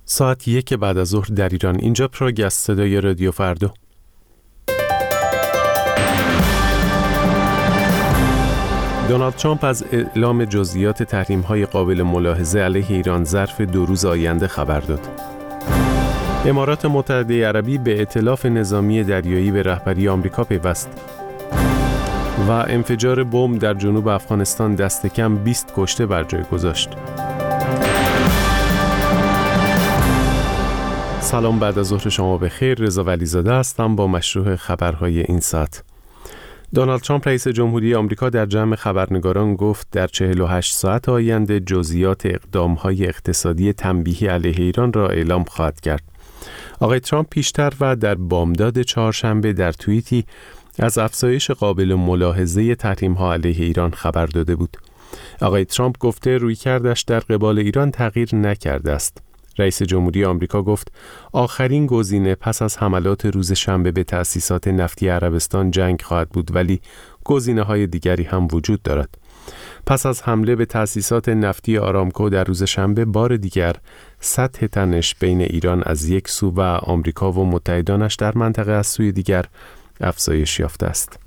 ساعت 1 بعد از ظهر در ایران. اینجا پراگ از صدای رادیو فردا. دونالد ترامپ از اعلام جزئیات تحریم‌های قابل ملاحظه علیه ایران ظرف 2 روز آینده خبر داد. امارات متحده عربی به ائتلاف نظامی دریایی به رهبری آمریکا پیوست. و انفجار بمب در جنوب افغانستان دست کم 20 کشته بر جای گذاشت. سلام، بعد از ظهر شما بخیر. رضا ولیزاده هستم با مشروع خبرهای این ساعت. دونالد ترامپ رئیس جمهوری آمریکا در جمع خبرنگاران گفت در 48 ساعت آینده جزئیات اقدام‌های اقتصادی تنبیهی علیه ایران را اعلام خواهد کرد. آقای ترامپ پیشتر و در بامداد چهارشنبه در توییتی از افزایش قابل ملاحظه تحریم‌ها علیه ایران خبر داده بود. آقای ترامپ گفته رویکردش در قبال ایران تغییر نکرده است. رئیس جمهوری آمریکا گفت آخرین گزینه پس از حملات روز شنبه به تأسیسات نفتی عربستان جنگ خواهد بود، ولی گزینه‌های دیگری هم وجود دارد. پس از حمله به تأسیسات نفتی آرامکو در روز شنبه بار دیگر سطح تنش بین ایران از یک سو و آمریکا و متحدانش در منطقه از سوی دیگر افزایش یافته است.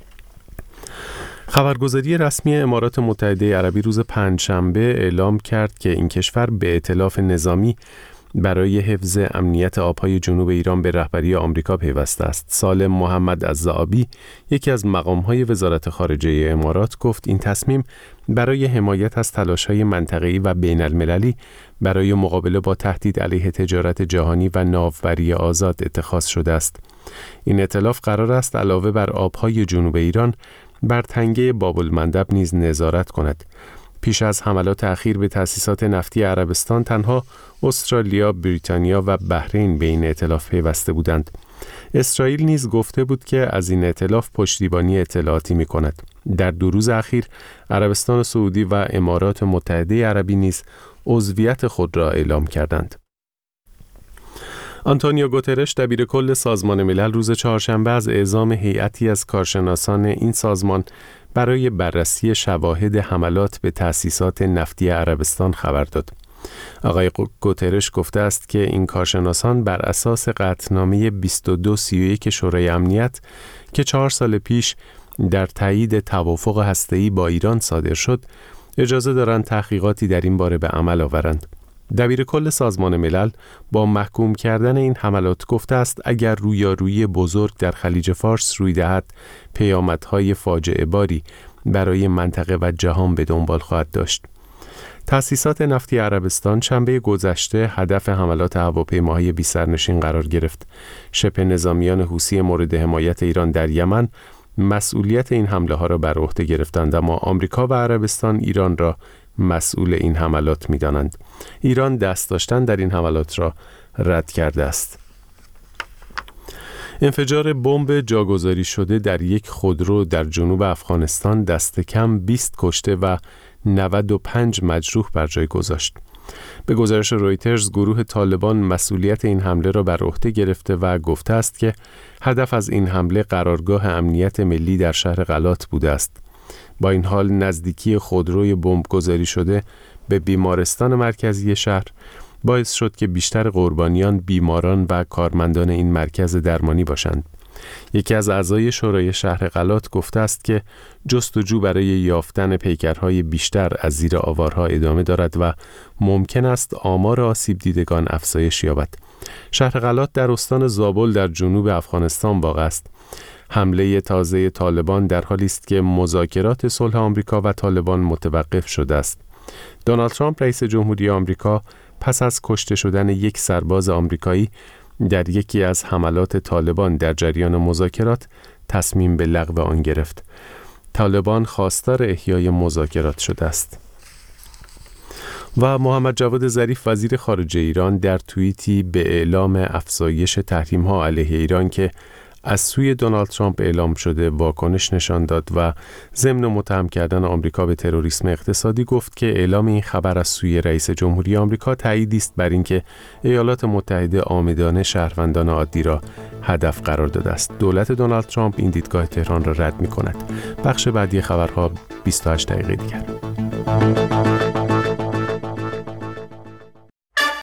خبرگزاری رسمی امارات متحده عربی روز پنجشنبه اعلام کرد که این کشور به ائتلاف نظامی برای حفظ امنیت آبهای جنوب ایران به رهبری آمریکا پیوسته است. سالم محمد الزعابی، یکی از مقام‌های وزارت خارجه امارات، گفت این تصمیم برای حمایت از تلاش‌های منطقه‌ای و بین‌المللی برای مقابله با تهدید علیه تجارت جهانی و ناوبری آزاد اتخاذ شده است. این ائتلاف قرار است علاوه بر آبهای جنوب ایران بر تنگه باب‌المندب نیز نظارت کند. پیش از حملات اخیر به تأسیسات نفتی عربستان تنها استرالیا، بریتانیا و بحرین به این ائتلاف پیوسته بودند. اسرائیل نیز گفته بود که از این ائتلاف پشتیبانی اطلاعاتی می کند. در 2 روز اخیر عربستان سعودی و امارات متحده عربی نیز عضویت خود را اعلام کردند. آنتونیو گوترش، دبیر کل سازمان ملل، روز چهارشنبه از اعزام هیئتی از کارشناسان این سازمان برای بررسی شواهد حملات به تأسیسات نفتی عربستان خبر داد. آقای گوترش گفته است که این کارشناسان بر اساس قطعنامه 2231 شورای امنیت که 4 سال پیش در تایید توافق هسته‌ای با ایران صادر شد، اجازه دارند تحقیقاتی در این باره به عمل آورند. دبیر کل سازمان ملل با محکوم کردن این حملات گفته است اگر رویارویی بزرگ در خلیج فارس روی دهد، پیامدهای فاجعه باری برای منطقه و جهان به دنبال خواهد داشت. تأسیسات نفتی عربستان شنبه گذشته هدف حملات هواپیماهای بی سرنشین قرار گرفت. شبه نظامیان حوثی مورد حمایت ایران در یمن مسئولیت این حمله ها را بر عهده گرفتند، اما آمریکا و عربستان ایران را مسئول این حملات می‌دانند. ایران دست داشتن در این حملات را رد کرده است. انفجار بمب جاگذاری شده در یک خودرو در جنوب افغانستان دست کم 20 کشته و 95 مجروح بر جای گذاشت. به گزارش رویترز، گروه طالبان مسئولیت این حمله را بر عهده گرفته و گفته است که هدف از این حمله قرارگاه امنیت ملی در شهر غلات بوده است. با این حال نزدیکی خودروی بمب گذاری شده به بیمارستان مرکزی شهر باعث شد که بیشتر قربانیان بیماران و کارمندان این مرکز درمانی باشند. یکی از اعضای شورای شهر غلات گفته است که جستجو برای یافتن پیکرهای بیشتر از زیر آوارها ادامه دارد و ممکن است آمار آسیب دیدگان افزایش یابد. شهر غلات در استان زابل در جنوب افغانستان واقع است. حمله تازه طالبان در حالی است که مذاکرات صلح آمریکا و طالبان متوقف شده است. دونالد ترامپ رئیس جمهوری آمریکا پس از کشته شدن یک سرباز آمریکایی در یکی از حملات طالبان در جریان مذاکرات تصمیم به لغو آن گرفت. طالبان خواستار احیای مذاکرات شده است. و محمد جواد ظریف وزیر خارجه ایران در توییتی به اعلام افزایش تحریم‌ها علیه ایران که از سوی دونالد ترامپ اعلام شده واکنش نشان داد و ضمن متهم کردن آمریکا به تروریسم اقتصادی گفت که اعلام این خبر از سوی رئیس جمهوری آمریکا تأییدی است بر اینکه ایالات متحده عامدانه شهروندان عادی را هدف قرار داده است. دولت دونالد ترامپ این دیدگاه تهران را رد می‌کند. بخش بعدی خبرها 28 دقیقه دیگر.